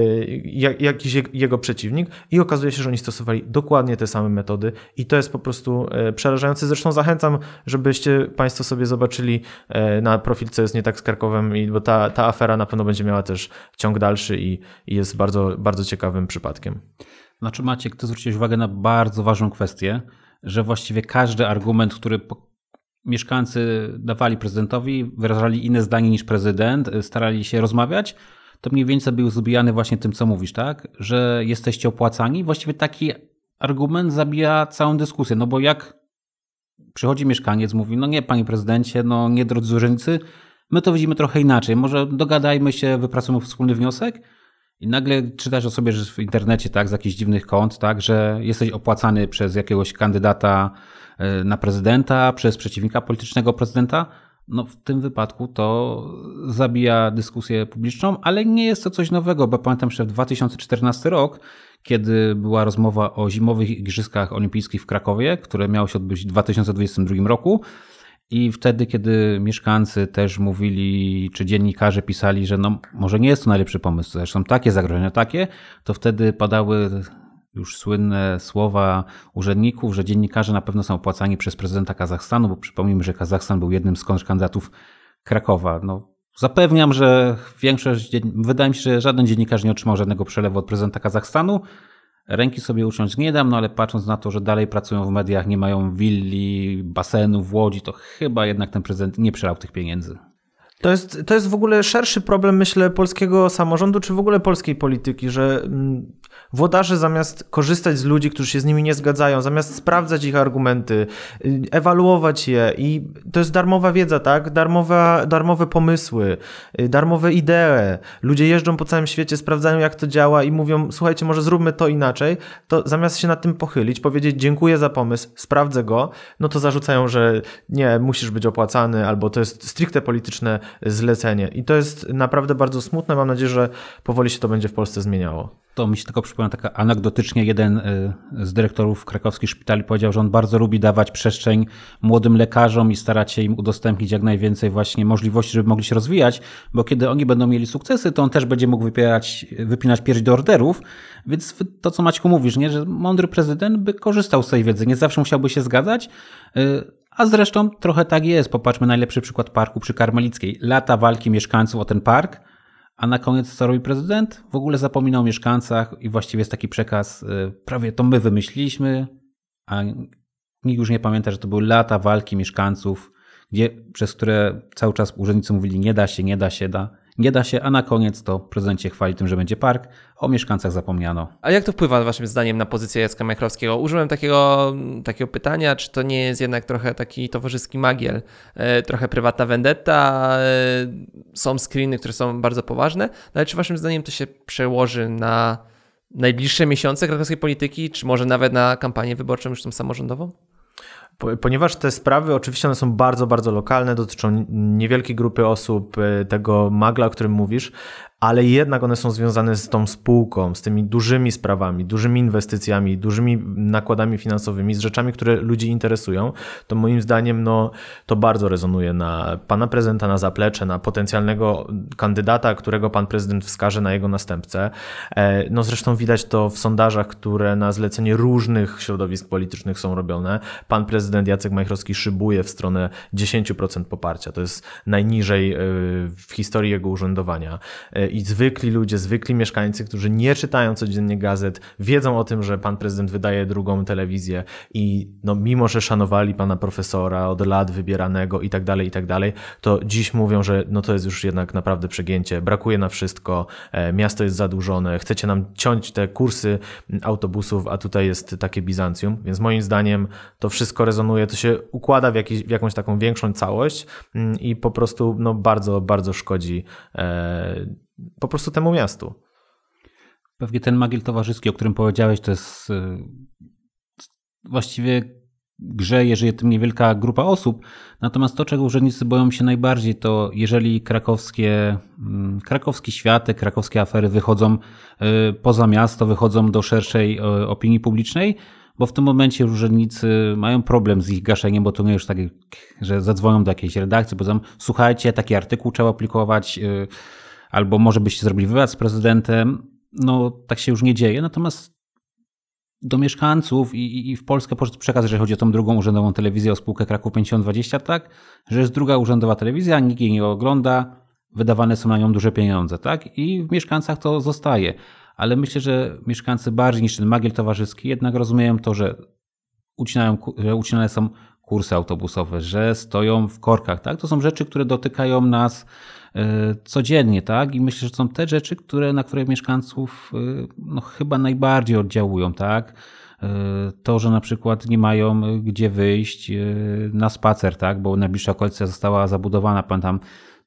jakiś jego przeciwnik i okazuje się, że oni stosowali dokładnie te same metody. I to jest po prostu przerażające. Zresztą zachęcam, żebyście Państwo sobie zobaczyli na profil, co jest nie tak z Krakowem, bo ta, ta afera na pewno będzie miała też ciąg dalszy i, i jest bardzo, bardzo ciekawym przypadkiem. Znaczy Maciek, ty zwróciłeś uwagę na bardzo ważną kwestię, że właściwie każdy argument, który mieszkańcy dawali prezydentowi, wyrażali inne zdanie niż prezydent, starali się rozmawiać, to mniej więcej był zbijany właśnie tym, co mówisz, tak? Że jesteście opłacani. Właściwie taki argument zabija całą dyskusję, no bo jak przychodzi mieszkaniec, mówi, no nie, panie prezydencie, no nie, drodzy urzędnicy, my to widzimy trochę inaczej, może dogadajmy się, wypracujmy wspólny wniosek I nagle czytasz o sobie że w internecie, tak, z jakichś dziwnych kont, tak, że jesteś opłacany przez jakiegoś kandydata na prezydenta, przez przeciwnika politycznego prezydenta. No w tym wypadku to zabija dyskusję publiczną, ale nie jest to coś nowego, bo pamiętam, że w dwa tysiące czternasty rok, kiedy była rozmowa o zimowych igrzyskach olimpijskich w Krakowie, które miały się odbyć w dwa tysiące dwudziestym drugim roku, i wtedy, kiedy mieszkańcy też mówili, czy dziennikarze pisali, że no może nie jest to najlepszy pomysł, zresztą takie zagrożenia, takie, to wtedy padały już słynne słowa urzędników, że dziennikarze na pewno są opłacani przez prezydenta Kazachstanu, bo przypomnijmy, że Kazachstan był jednym z kontrkandydatów Krakowa. No, zapewniam, że większość, wydaje mi się, że żaden dziennikarz nie otrzymał żadnego przelewu od prezydenta Kazachstanu. Ręki sobie uciąć nie dam, no ale patrząc na to, że dalej pracują w mediach, nie mają willi, basenów w Łodzi, to chyba jednak ten prezydent nie przelał tych pieniędzy. To jest, to jest w ogóle szerszy problem, myślę, polskiego samorządu, czy w ogóle polskiej polityki, że włodarze zamiast korzystać z ludzi, którzy się z nimi nie zgadzają, zamiast sprawdzać ich argumenty, ewaluować je i to jest darmowa wiedza, tak? Darmowa, darmowe pomysły, darmowe idee. Ludzie jeżdżą po całym świecie, sprawdzają jak to działa i mówią, słuchajcie, może zróbmy to inaczej, to zamiast się nad tym pochylić, powiedzieć dziękuję za pomysł, sprawdzę go, no to zarzucają, że nie, musisz być opłacany albo to jest stricte polityczne zlecenie. I to jest naprawdę bardzo smutne. Mam nadzieję, że powoli się to będzie w Polsce zmieniało. To mi się tylko przypomina taka anegdotycznie, jeden z dyrektorów krakowskich szpitali powiedział, że on bardzo lubi dawać przestrzeń młodym lekarzom i starać się im udostępnić jak najwięcej właśnie możliwości, żeby mogli się rozwijać, bo kiedy oni będą mieli sukcesy, to on też będzie mógł wypierać, wypinać pierś do orderów, więc to, co Maćku mówisz, nie, że mądry prezydent by korzystał z tej wiedzy, nie zawsze musiałby się zgadzać, a zresztą trochę tak jest. Popatrzmy najlepszy przykład parku przy Karmelickiej. Lata walki mieszkańców o ten park, a na koniec co robi prezydent? W ogóle zapomina o mieszkańcach i właściwie jest taki przekaz, prawie to my wymyśliliśmy, a nikt już nie pamięta, że to były lata walki mieszkańców, gdzie, przez które cały czas urzędnicy mówili nie da się, nie da się, da, nie da się, a na koniec to prezydent się chwali tym, że będzie park, a o mieszkańcach zapomniano. A jak to wpływa waszym zdaniem na pozycję Jacka Majchrowskiego? Użyłem takiego, takiego pytania, czy to nie jest jednak trochę taki towarzyski magiel, e, trochę prywatna vendetta, e, są screeny, które są bardzo poważne, no ale czy waszym zdaniem to się przełoży na najbliższe miesiące krakowskiej polityki, czy może nawet na kampanię wyborczą już tą samorządową? Ponieważ te sprawy oczywiście one są bardzo, bardzo lokalne, dotyczą niewielkiej grupy osób, tego magla, o którym mówisz, ale jednak one są związane z tą spółką, z tymi dużymi sprawami, dużymi inwestycjami, dużymi nakładami finansowymi, z rzeczami, które ludzi interesują, to moim zdaniem no, to bardzo rezonuje na pana prezydenta, na zaplecze, na potencjalnego kandydata, którego pan prezydent wskaże na jego następcę. No zresztą widać to w sondażach, które na zlecenie różnych środowisk politycznych są robione. Pan prezydent Jacek Majchrowski szybuje w stronę dziesięć procent poparcia. To jest najniżej w historii jego urzędowania. I zwykli ludzie, zwykli mieszkańcy, którzy nie czytają codziennie gazet, wiedzą o tym, że pan prezydent wydaje drugą telewizję i no, mimo, że szanowali pana profesora od lat wybieranego i tak dalej, i tak dalej, to dziś mówią, że no to jest już jednak naprawdę przegięcie, brakuje na wszystko, miasto jest zadłużone, chcecie nam ciąć te kursy autobusów, a tutaj jest takie Bizancjum, więc moim zdaniem to wszystko rezonuje, to się układa w, jakiś, w jakąś taką większą całość i po prostu no, bardzo, bardzo szkodzi e, po prostu temu miastu. Pewnie ten magiel towarzyski, o którym powiedziałeś, to jest właściwie grzeje, żyje tym niewielka grupa osób. Natomiast to, czego urzędnicy boją się najbardziej, to jeżeli krakowskie, krakowski światek, krakowskie afery wychodzą poza miasto, wychodzą do szerszej opinii publicznej, bo w tym momencie urzędnicy mają problem z ich gaszeniem, bo to nie już tak, że zadzwonią do jakiejś redakcji, powiedzą, słuchajcie, taki artykuł trzeba publikować, albo może byście zrobili wywiad z prezydentem. No tak się już nie dzieje, natomiast do mieszkańców i, i w Polskę poszedł przekaz, jeżeli chodzi o tą drugą urzędową telewizję, o spółkę Kraków pięćdziesiąt dwadzieścia, tak, że jest druga urzędowa telewizja, nikt jej nie ogląda, wydawane są na nią duże pieniądze, tak, i w mieszkańcach to zostaje. Ale myślę, że mieszkańcy bardziej niż ten magiel towarzyski jednak rozumieją to, że, ucinają, że ucinane są kursy autobusowe, że stoją w korkach, tak, to są rzeczy, które dotykają nas codziennie, tak? I myślę, że są te rzeczy, które, na które mieszkańców no, chyba najbardziej oddziałują, tak? To, że na przykład nie mają gdzie wyjść na spacer, tak? Bo najbliższa okolica została zabudowana. Pamiętam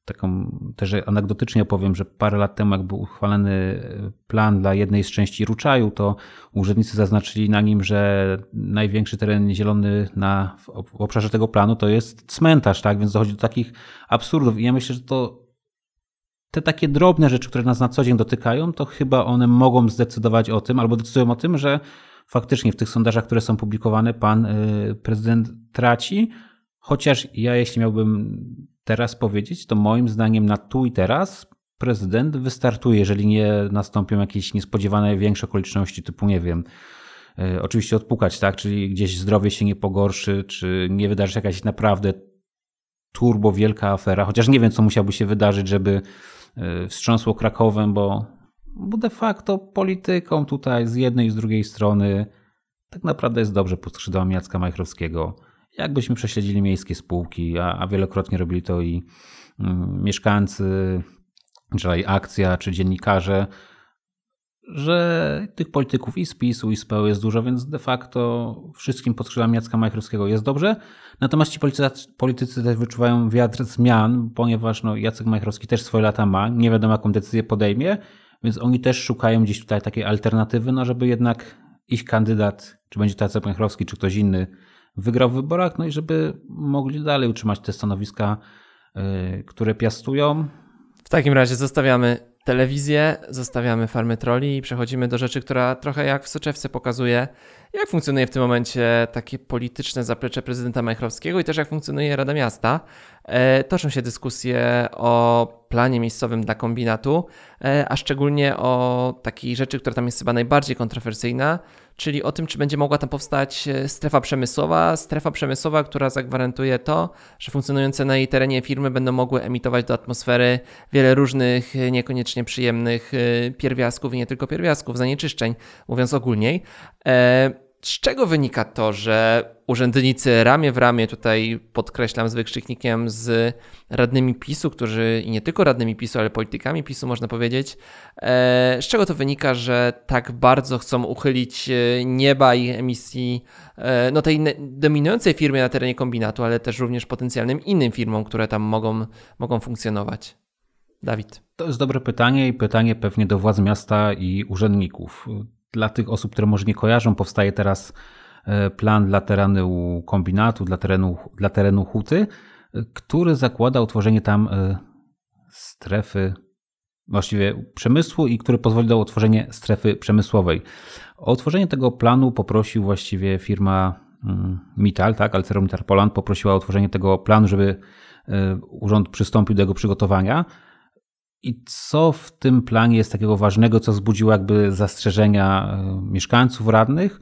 taką też anegdotycznie opowiem, że parę lat temu, jak był uchwalony plan dla jednej z części Ruczaju, to urzędnicy zaznaczyli na nim, że największy teren zielony na, w obszarze tego planu to jest cmentarz, tak? Więc dochodzi do takich absurdów. I ja myślę, że to te takie drobne rzeczy, które nas na co dzień dotykają, to chyba one mogą zdecydować o tym, albo decydują o tym, że faktycznie w tych sondażach, które są publikowane, pan prezydent traci. Chociaż ja, jeśli miałbym teraz powiedzieć, to moim zdaniem na tu i teraz prezydent wystartuje, jeżeli nie nastąpią jakieś niespodziewane większe okoliczności, typu nie wiem, y, oczywiście odpukać, tak, czyli gdzieś zdrowie się nie pogorszy, czy nie wydarzy się jakaś naprawdę turbo wielka afera, chociaż nie wiem, co musiałoby się wydarzyć, żeby y, wstrząsło Krakowem, bo, bo de facto polityką tutaj z jednej i z drugiej strony tak naprawdę jest dobrze pod skrzydłami Jacka Majchrowskiego. Jakbyśmy prześledzili miejskie spółki, a, a wielokrotnie robili to i mm, mieszkańcy, czy akcja, czy dziennikarze, że tych polityków i z PiSu, i z P O jest dużo, więc de facto wszystkim pod skrzydłami Jacka Majchrowskiego jest dobrze. Natomiast ci politycy, politycy też wyczuwają wiatr zmian, ponieważ no, Jacek Majchrowski też swoje lata ma, nie wiadomo jaką decyzję podejmie, więc oni też szukają gdzieś tutaj takiej alternatywy, no żeby jednak ich kandydat, czy będzie to Jacek Majchrowski, czy ktoś inny, wygrał w wyborach, no i żeby mogli dalej utrzymać te stanowiska, yy, które piastują. W takim razie zostawiamy telewizję, zostawiamy farmy trolli i przechodzimy do rzeczy, która trochę jak w soczewce pokazuje, jak funkcjonuje w tym momencie takie polityczne zaplecze prezydenta Majchrowskiego i też jak funkcjonuje Rada Miasta. E, toczą się dyskusje o planie miejscowym dla kombinatu, e, a szczególnie o takiej rzeczy, która tam jest chyba najbardziej kontrowersyjna, czyli o tym, czy będzie mogła tam powstać strefa przemysłowa, strefa przemysłowa, która zagwarantuje to, że funkcjonujące na jej terenie firmy będą mogły emitować do atmosfery wiele różnych, niekoniecznie przyjemnych pierwiastków i nie tylko pierwiastków, zanieczyszczeń, mówiąc ogólniej. Z czego wynika to, że urzędnicy ramię w ramię, tutaj podkreślam z wykrzyknikiem, z radnymi PiSu, którzy i nie tylko radnymi PiSu, ale politykami PiSu można powiedzieć, z czego to wynika, że tak bardzo chcą uchylić nieba i emisji no tej dominującej firmie na terenie kombinatu, ale też również potencjalnym innym firmom, które tam mogą, mogą funkcjonować? Dawid. To jest dobre pytanie i pytanie pewnie do władz miasta i urzędników. Dla tych osób, które może nie kojarzą, powstaje teraz plan dla terenu kombinatu, dla terenu, dla terenu huty, który zakłada utworzenie tam strefy, właściwie przemysłu i który pozwoli na utworzenie strefy przemysłowej. O utworzenie tego planu poprosił właściwie firma Mittal, tak, ArcelorMittal Poland poprosiła o utworzenie tego planu, żeby urząd przystąpił do jego przygotowania. I co w tym planie jest takiego ważnego, co wzbudziło jakby zastrzeżenia mieszkańców, radnych,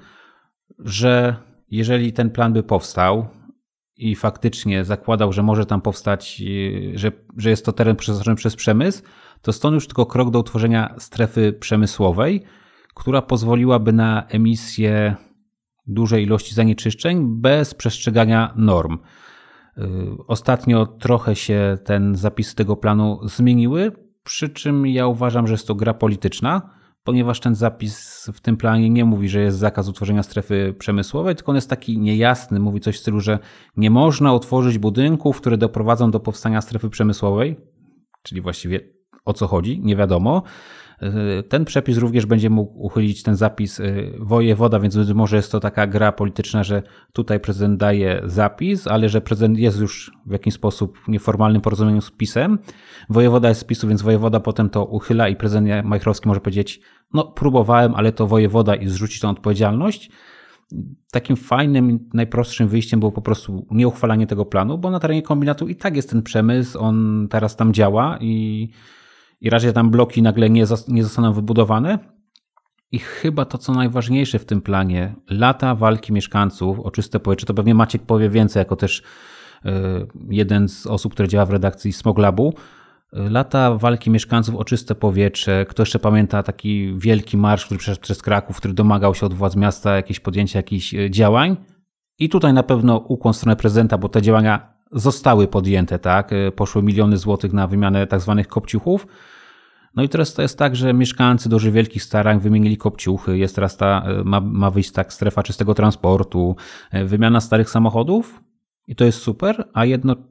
że jeżeli ten plan by powstał i faktycznie zakładał, że może tam powstać, że, że jest to teren przeznaczony przez przemysł, to stąd już tylko krok do utworzenia strefy przemysłowej, która pozwoliłaby na emisję dużej ilości zanieczyszczeń bez przestrzegania norm. Ostatnio trochę się ten zapisy tego planu zmieniły, przy czym ja uważam, że jest to gra polityczna, ponieważ ten zapis w tym planie nie mówi, że jest zakaz utworzenia strefy przemysłowej, tylko on jest taki niejasny, mówi coś w stylu, że nie można utworzyć budynków, które doprowadzą do powstania strefy przemysłowej, czyli właściwie o co chodzi, nie wiadomo. Ten przepis również będzie mógł uchylić ten zapis wojewoda, więc być może jest to taka gra polityczna, że tutaj prezydent daje zapis, ale że prezydent jest już w jakiś sposób w nieformalnym porozumieniu z PiS-em. Wojewoda jest z PiS-u, więc wojewoda potem to uchyla i prezydent Majchrowski może powiedzieć, no próbowałem, ale to wojewoda i zrzucić tą odpowiedzialność. Takim fajnym, najprostszym wyjściem było po prostu nieuchwalanie tego planu, bo na terenie kombinatu i tak jest ten przemysł, on teraz tam działa i I raczej tam bloki nagle nie, nie zostaną wybudowane. I chyba to, co najważniejsze w tym planie, lata walki mieszkańców o czyste powietrze, to pewnie Maciek powie więcej, jako też y, jeden z osób, które działa w redakcji Smog Labu. Lata walki mieszkańców o czyste powietrze. Kto jeszcze pamięta taki wielki marsz, który przeszedł przez Kraków, który domagał się od władz miasta jakieś podjęcia jakichś działań. I tutaj na pewno ukłon w stronę prezydenta, bo te działania zostały podjęte, tak? Poszły miliony złotych na wymianę tak zwanych kopciuchów. No i teraz to jest tak, że mieszkańcy doży wielkich starań wymienili kopciuchy, jest teraz ta, ma, ma wyjść tak strefa czystego transportu, wymiana starych samochodów i to jest super, a jedno,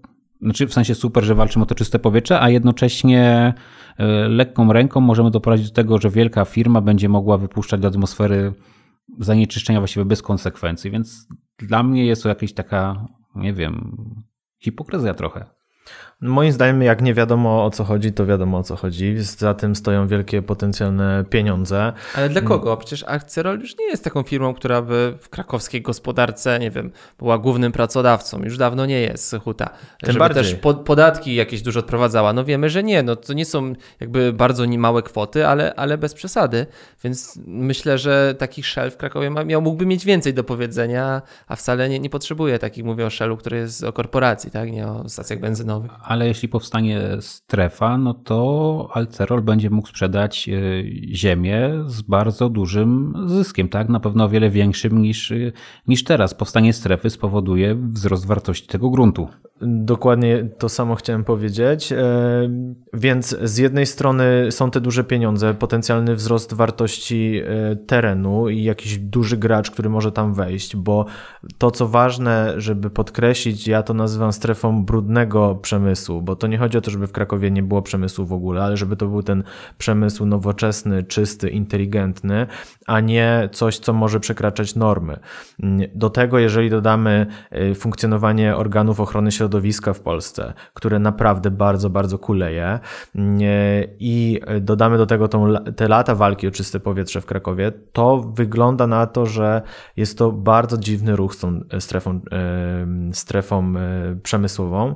Znaczy w sensie super, że walczymy o to czyste powietrze, a jednocześnie lekką ręką możemy doprowadzić do tego, że wielka firma będzie mogła wypuszczać do atmosfery zanieczyszczenia właściwie bez konsekwencji, więc dla mnie jest to jakaś taka, nie wiem, hipokryzja trochę. Moim zdaniem, jak nie wiadomo o co chodzi, to wiadomo o co chodzi. Za tym stoją wielkie potencjalne pieniądze. Ale dla kogo? Przecież Arcelor już nie jest taką firmą, która by w krakowskiej gospodarce, nie wiem, była głównym pracodawcą. Już dawno nie jest Huta. Tym Żeby bardziej. też po, podatki jakieś dużo odprowadzała. No wiemy, że nie. No to nie są jakby bardzo małe kwoty, ale, ale bez przesady. Więc myślę, że taki Shell w Krakowie ma, miał, mógłby mieć więcej do powiedzenia, a wcale nie, nie potrzebuje takich, mówię o Shellu, który jest o korporacji, tak? Nie o stacjach benzynowych. Ale jeśli powstanie strefa, no to Arcelor będzie mógł sprzedać ziemię z bardzo dużym zyskiem, tak? Na pewno o wiele większym niż, niż teraz. Powstanie strefy spowoduje wzrost wartości tego gruntu. Dokładnie to samo chciałem powiedzieć. Więc z jednej strony są te duże pieniądze, potencjalny wzrost wartości terenu i jakiś duży gracz, który może tam wejść, bo to co ważne, żeby podkreślić, ja to nazywam strefą brudnego przemysłu, bo to nie chodzi o to, żeby w Krakowie nie było przemysłu w ogóle, ale żeby to był ten przemysł nowoczesny, czysty, inteligentny, a nie coś, co może przekraczać normy. Do tego, jeżeli dodamy funkcjonowanie organów ochrony środowiska w Polsce, które naprawdę bardzo, bardzo kuleje i dodamy do tego tą, te lata walki o czyste powietrze w Krakowie, to wygląda na to, że jest to bardzo dziwny ruch z tą strefą, strefą przemysłową.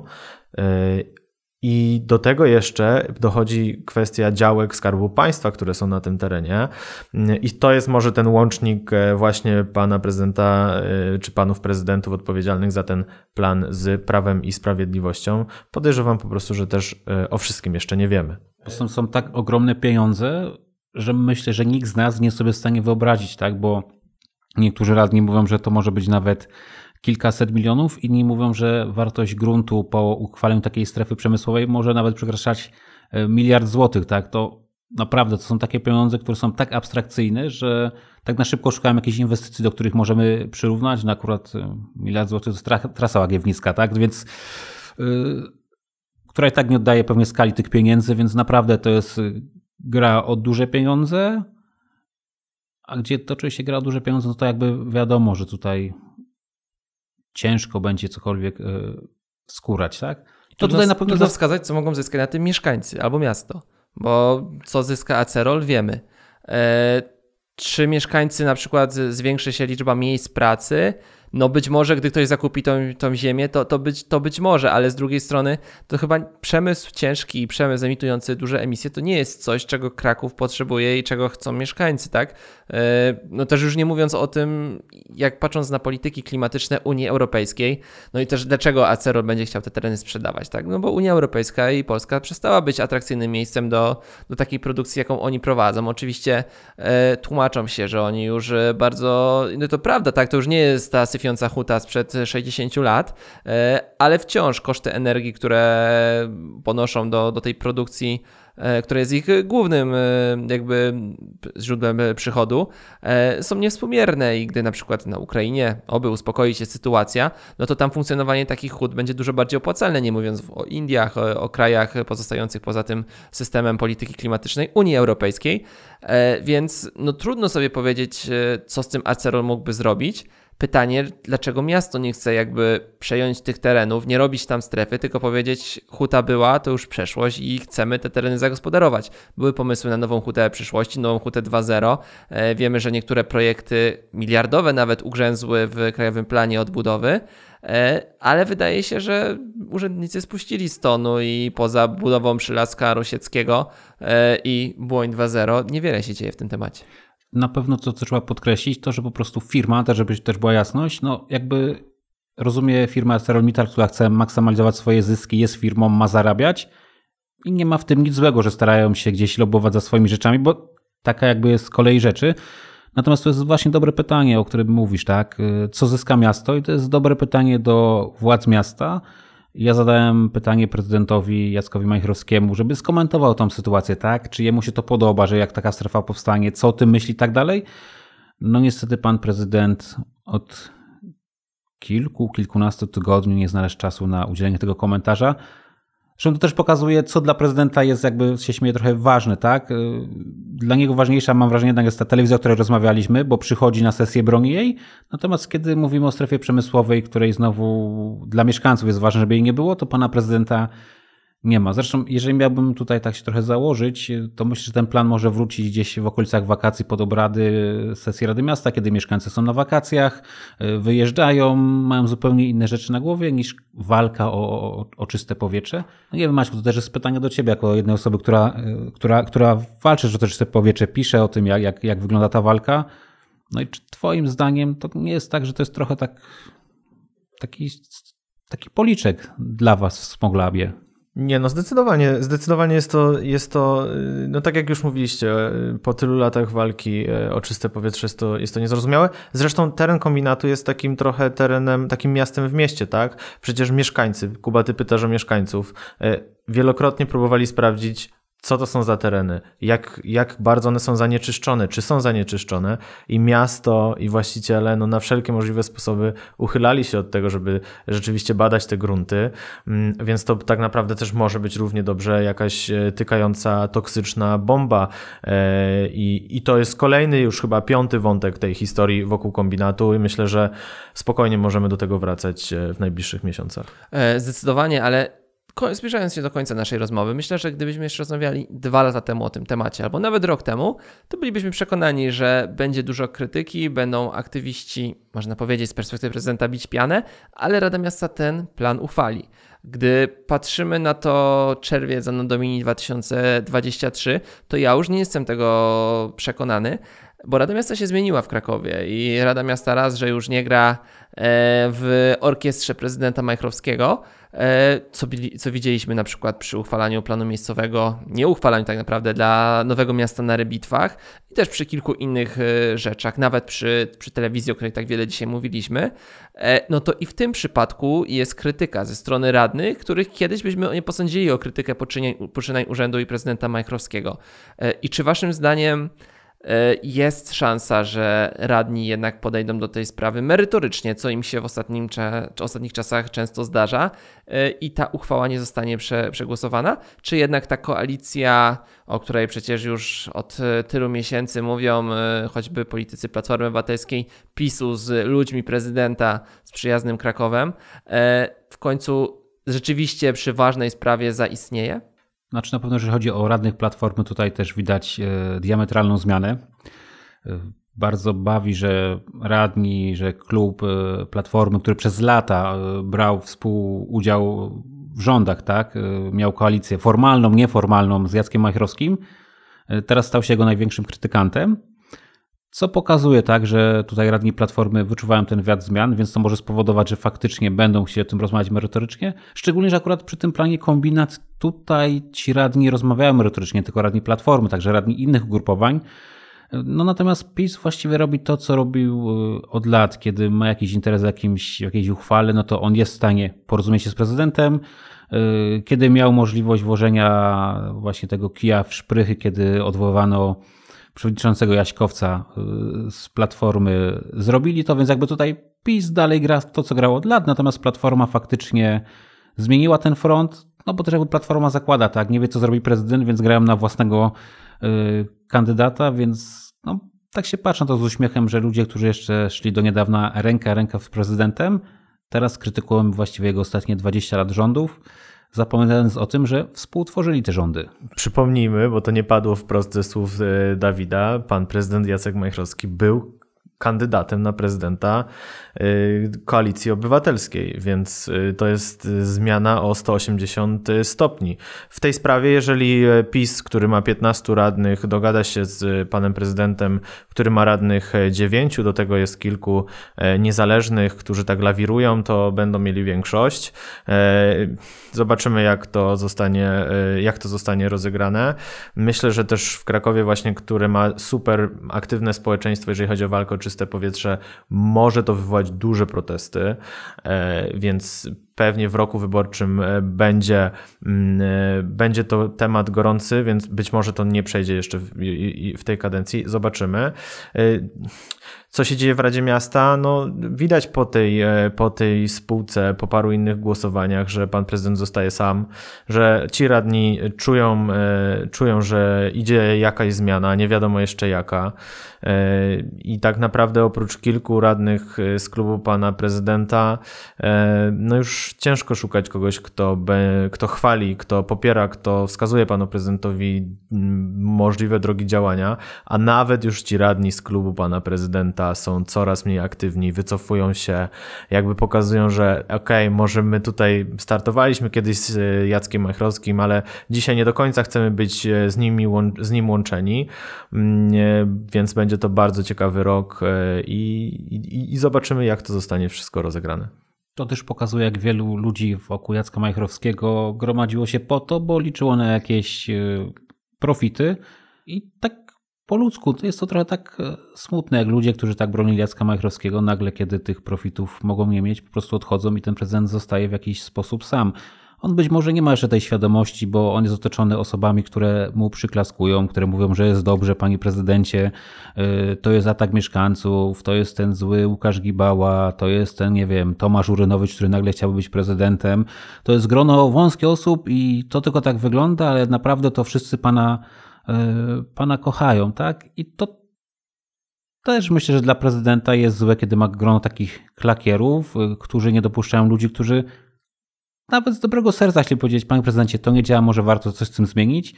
I do tego jeszcze dochodzi kwestia działek Skarbu Państwa, które są na tym terenie i to jest może ten łącznik właśnie pana prezydenta czy panów prezydentów odpowiedzialnych za ten plan z Prawem i Sprawiedliwością. Podejrzewam po prostu, że też o wszystkim jeszcze nie wiemy. To są tak ogromne pieniądze, że myślę, że nikt z nas nie jest sobie w stanie wyobrazić, tak? Bo niektórzy radni mówią, że to może być nawet kilkaset milionów, inni mówią, że wartość gruntu po uchwaleniu takiej strefy przemysłowej może nawet przekraczać miliard złotych, tak? To naprawdę to są takie pieniądze, które są tak abstrakcyjne, że tak na szybko szukałem jakichś inwestycji, do których możemy przyrównać. No akurat miliard złotych to jest trasa łagiewnicka, tak? Więc yy, która i tak nie oddaje pewnie skali tych pieniędzy, więc naprawdę to jest gra o duże pieniądze, a gdzie toczy się gra o duże pieniądze, no to jakby wiadomo, że tutaj ciężko będzie cokolwiek yy, skórać, tak? To trudno, tutaj na pewno trudno wskazać, co mogą zyskać na tym mieszkańcy albo miasto, bo co zyska Arcelor wiemy. E, czy mieszkańcy na przykład zwiększy się liczba miejsc pracy? No być może, gdy ktoś zakupi tą, tą ziemię, to, to, być, to być może, ale z drugiej strony to chyba przemysł ciężki i przemysł emitujący duże emisje to nie jest coś, czego Kraków potrzebuje i czego chcą mieszkańcy, tak? No też już nie mówiąc o tym, jak patrząc na polityki klimatyczne Unii Europejskiej, no i też dlaczego Arcelor będzie chciał te tereny sprzedawać, tak? No bo Unia Europejska i Polska przestała być atrakcyjnym miejscem do, do takiej produkcji, jaką oni prowadzą. Oczywiście e, tłumaczą się, że oni już bardzo, no to prawda, tak? To już nie jest ta syfiąca huta sprzed sześćdziesięciu lat, ale wciąż koszty energii, które ponoszą do, do tej produkcji, która jest ich głównym jakby źródłem przychodu, są niewspółmierne i gdy na przykład na Ukrainie oby uspokoi się sytuacja, no to tam funkcjonowanie takich hut będzie dużo bardziej opłacalne, nie mówiąc o Indiach, o, o krajach pozostających poza tym systemem polityki klimatycznej Unii Europejskiej, więc no trudno sobie powiedzieć, co z tym Arcelor mógłby zrobić. Pytanie, dlaczego miasto nie chce jakby przejąć tych terenów, nie robić tam strefy, tylko powiedzieć, huta była, to już przeszłość i chcemy te tereny zagospodarować. Były pomysły na nową hutę przyszłości, nową hutę dwa zero. E, wiemy, że niektóre projekty miliardowe nawet ugrzęzły w Krajowym Planie Odbudowy, e, ale wydaje się, że urzędnicy spuścili z tonu i poza budową Przylaska Rosieckiego e, i Błoń dwa zero niewiele się dzieje w tym temacie. Na pewno to, co trzeba podkreślić, to, że po prostu firma, też żeby też była jasność, no jakby rozumie firma ArcelorMittal, która chce maksymalizować swoje zyski, jest firmą, ma zarabiać i nie ma w tym nic złego, że starają się gdzieś lobować za swoimi rzeczami, bo taka jakby jest z kolei rzeczy. Natomiast to jest właśnie dobre pytanie, o którym mówisz, tak? Co zyska miasto? I to jest dobre pytanie do władz miasta. Ja zadałem pytanie prezydentowi Jackowi Majchrowskiemu, żeby skomentował tą sytuację, tak? Czy jemu się to podoba, że jak taka strefa powstanie, co o tym myśli i tak dalej? No niestety pan prezydent od kilku, kilkunastu tygodni nie znaleźć czasu na udzielenie tego komentarza. Zresztą to też pokazuje, co dla prezydenta jest, jakby się śmieje, trochę ważne, tak? Dla niego ważniejsza, mam wrażenie, jednak jest ta telewizja, o której rozmawialiśmy, bo przychodzi na sesję, broni jej. Natomiast kiedy mówimy o strefie przemysłowej, której znowu dla mieszkańców jest ważne, żeby jej nie było, to pana prezydenta nie ma. Zresztą, jeżeli miałbym tutaj tak się trochę założyć, to myślę, że ten plan może wrócić gdzieś w okolicach wakacji pod obrady sesji Rady Miasta, kiedy mieszkańcy są na wakacjach, wyjeżdżają, mają zupełnie inne rzeczy na głowie niż walka o, o, o czyste powietrze. No nie wiem, Maćku, to też jest pytanie do ciebie, jako jednej osoby, która, która, która walczy o to czyste powietrze, pisze o tym, jak, jak, jak wygląda ta walka. No i czy twoim zdaniem to nie jest tak, że to jest trochę tak taki, taki policzek dla was w Smoglabie? Nie, no zdecydowanie, zdecydowanie jest to, jest to, no tak jak już mówiliście, po tylu latach walki o czyste powietrze jest to, jest to niezrozumiałe. Zresztą teren kombinatu jest takim trochę terenem, takim miastem w mieście, tak? Przecież mieszkańcy, Kuba, ty pytasz o mieszkańców, wielokrotnie próbowali sprawdzić, co to są za tereny, jak, jak bardzo one są zanieczyszczone, czy są zanieczyszczone i miasto i właściciele no, na wszelkie możliwe sposoby uchylali się od tego, żeby rzeczywiście badać te grunty, więc to tak naprawdę też może być równie dobrze jakaś tykająca, toksyczna bomba i, i to jest kolejny już chyba piąty wątek tej historii wokół kombinatu i myślę, że spokojnie możemy do tego wracać w najbliższych miesiącach. Zdecydowanie, ale zbliżając się do końca naszej rozmowy, myślę, że gdybyśmy jeszcze rozmawiali dwa lata temu o tym temacie, albo nawet rok temu, to bylibyśmy przekonani, że będzie dużo krytyki, będą aktywiści, można powiedzieć z perspektywy prezydenta, bić pianę, ale Rada Miasta ten plan uchwali. Gdy patrzymy na to czerwiec Anno Domini dwa tysiące dwudziesty trzeci, to ja już nie jestem tego przekonany, bo Rada Miasta się zmieniła w Krakowie i Rada Miasta raz, że już nie gra w orkiestrze prezydenta Majchrowskiego, co, co widzieliśmy na przykład przy uchwalaniu planu miejscowego, nie uchwalaniu tak naprawdę dla Nowego Miasta na Rybitwach i też przy kilku innych rzeczach, nawet przy, przy telewizji, o której tak wiele dzisiaj mówiliśmy, no to i w tym przypadku jest krytyka ze strony radnych, których kiedyś byśmy nie posądzili o krytykę poczynań, poczynań urzędu i prezydenta Majchrowskiego. I czy waszym zdaniem jest szansa, że radni jednak podejdą do tej sprawy merytorycznie, co im się w ostatnim cza- czy ostatnich czasach często zdarza i ta uchwała nie zostanie prze- przegłosowana? Czy jednak ta koalicja, o której przecież już od tylu miesięcy mówią choćby politycy Platformy Obywatelskiej, PiSu z ludźmi prezydenta, z przyjaznym Krakowem, w końcu rzeczywiście przy ważnej sprawie zaistnieje? Znaczy na pewno, jeżeli chodzi o radnych Platformy, tutaj też widać e, diametralną zmianę. E, bardzo bawi, że radni, że klub e, Platformy, który przez lata e, brał współudział w rządach, tak, e, miał koalicję formalną, nieformalną z Jackiem Majchrowskim, e, teraz stał się jego największym krytykantem. Co pokazuje tak, że tutaj radni Platformy wyczuwają ten wiatr zmian, więc to może spowodować, że faktycznie będą chcieli o tym rozmawiać merytorycznie. Szczególnie, że akurat przy tym planie kombinat tutaj ci radni rozmawiają merytorycznie, tylko radni Platformy, także radni innych ugrupowań. No natomiast PiS właściwie robi to, co robił od lat, kiedy ma jakiś interes w jakimś, jakiejś uchwale, no to on jest w stanie porozumieć się z prezydentem. Kiedy miał możliwość włożenia właśnie tego kija w szprychy, kiedy odwoływano przewodniczącego Jaśkowca z Platformy, zrobili to, więc jakby tutaj PiS dalej gra w to, co grało od lat, natomiast Platforma faktycznie zmieniła ten front, no bo też jakby Platforma zakłada, tak, nie wie, co zrobi prezydent, więc grają na własnego y, kandydata, więc no, tak się patrzy na to z uśmiechem, że ludzie, którzy jeszcze szli do niedawna ręka ręka z prezydentem, teraz krytykują właściwie jego ostatnie dwadzieścia lat rządów, zapominając o tym, że współtworzyli te rządy. Przypomnijmy, bo to nie padło wprost ze słów Dawida, pan prezydent Jacek Majchrowski był kandydatem na prezydenta Koalicji Obywatelskiej, więc to jest zmiana o sto osiemdziesiąt stopni. W tej sprawie, jeżeli PiS, który ma piętnastu radnych, dogada się z panem prezydentem, który ma radnych dziewięciu, do tego jest kilku niezależnych, którzy tak lawirują, to będą mieli większość. Zobaczymy, jak to zostanie, jak to zostanie rozegrane. Myślę, że też w Krakowie właśnie, który ma super aktywne społeczeństwo, jeżeli chodzi o walkę o czyste powietrze, może to wywołać duże protesty, więc pewnie w roku wyborczym będzie, będzie to temat gorący, więc być może to nie przejdzie jeszcze w, w tej kadencji. Zobaczymy. co się dzieje w Radzie Miasta, no widać po tej, po tej spółce, po paru innych głosowaniach, że pan prezydent zostaje sam, że ci radni czują, czują, że idzie jakaś zmiana, nie wiadomo jeszcze jaka. I tak naprawdę oprócz kilku radnych z klubu pana prezydenta, no już ciężko szukać kogoś, kto, be, kto chwali, kto popiera, kto wskazuje panu prezydentowi możliwe drogi działania, a nawet już ci radni z klubu pana prezydenta są coraz mniej aktywni, wycofują się, jakby pokazują, że okej, okay, może my tutaj startowaliśmy kiedyś z Jackiem Majchrowskim, ale dzisiaj nie do końca chcemy być z, nimi, z nim łączeni, więc będzie to bardzo ciekawy rok i, i, i zobaczymy, jak to zostanie wszystko rozegrane. To też pokazuje, jak wielu ludzi wokół Jacka Majchrowskiego gromadziło się po to, bo liczyło na jakieś profity i tak po ludzku to jest to trochę tak smutne, jak ludzie, którzy tak bronili Jacka Majchrowskiego, nagle kiedy tych profitów mogą nie mieć, po prostu odchodzą i ten prezydent zostaje w jakiś sposób sam. On być może nie ma jeszcze tej świadomości, bo on jest otoczony osobami, które mu przyklaskują, które mówią, że jest dobrze, panie prezydencie, to jest atak mieszkańców, to jest ten zły Łukasz Gibała, to jest ten, nie wiem, Tomasz Urynowicz, który nagle chciałby być prezydentem. To jest grono wąskie osób i to tylko tak wygląda, ale naprawdę to wszyscy pana, pana kochają, tak? I to też myślę, że dla prezydenta jest złe, kiedy ma grono takich klakierów, którzy nie dopuszczają ludzi, którzy nawet z dobrego serca chcieli powiedzieć, panie prezydencie, to nie działa, może warto coś z tym zmienić.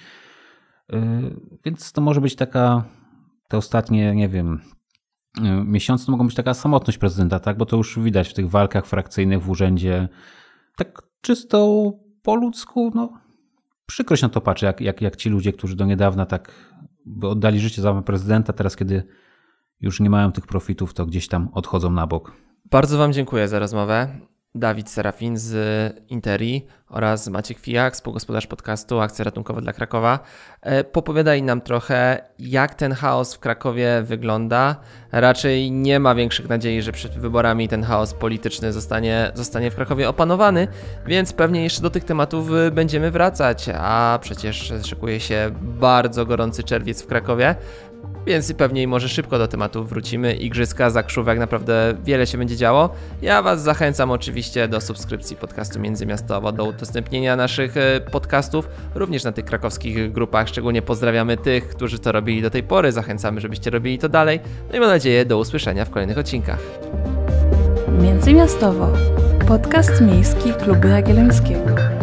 Więc to może być taka, te ostatnie, nie wiem, miesiące to mogą być taka samotność prezydenta, tak? Bo to już widać w tych walkach frakcyjnych w urzędzie. Tak czysto po ludzku, no przykro się na to patrzy, jak, jak, jak ci ludzie, którzy do niedawna tak by oddali życie za prezydenta, teraz kiedy już nie mają tych profitów, to gdzieś tam odchodzą na bok. Bardzo wam dziękuję za rozmowę. Dawid Serafin z Interi oraz Maciek Fijak, współgospodarz podcastu Akcja Ratunkowa dla Krakowa. Popowiadali nam trochę, jak ten chaos w Krakowie wygląda. Raczej nie ma większych nadziei, że przed wyborami ten chaos polityczny zostanie, zostanie w Krakowie opanowany, więc pewnie jeszcze do tych tematów będziemy wracać, a przecież szykuje się bardzo gorący czerwiec w Krakowie. Więc pewnie może szybko do tematu wrócimy. Igrzyska, Zakrzówek, naprawdę wiele się będzie działo. Ja was zachęcam oczywiście do subskrypcji podcastu Międzymiastowo, do udostępnienia naszych podcastów, również na tych krakowskich grupach. Szczególnie pozdrawiamy tych, którzy to robili do tej pory. Zachęcamy, żebyście robili to dalej. No i mam nadzieję, do usłyszenia w kolejnych odcinkach. Międzymiastowo. Podcast miejski Klubu Jagiellońskiego.